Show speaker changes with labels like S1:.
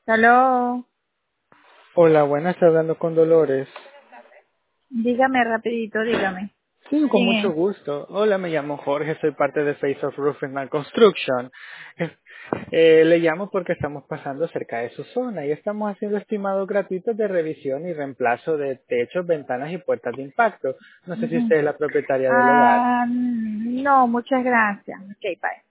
S1: Aló,
S2: Hola, buenas, estoy hablando con Dolores.
S1: dígame rapidito, dígame.
S2: Sí, con
S1: ¿Quién
S2: mucho
S1: es?
S2: gusto. Hola, me llamo Jorge, soy parte de Face of Roofing and Construction. Le llamo porque estamos pasando cerca de su zona y estamos haciendo estimados gratuitos de revisión y reemplazo de techos, ventanas y puertas de impacto. No sé si
S1: Ujú.
S2: usted es la propietaria del hogar.
S1: No, muchas gracias. Ok, bye.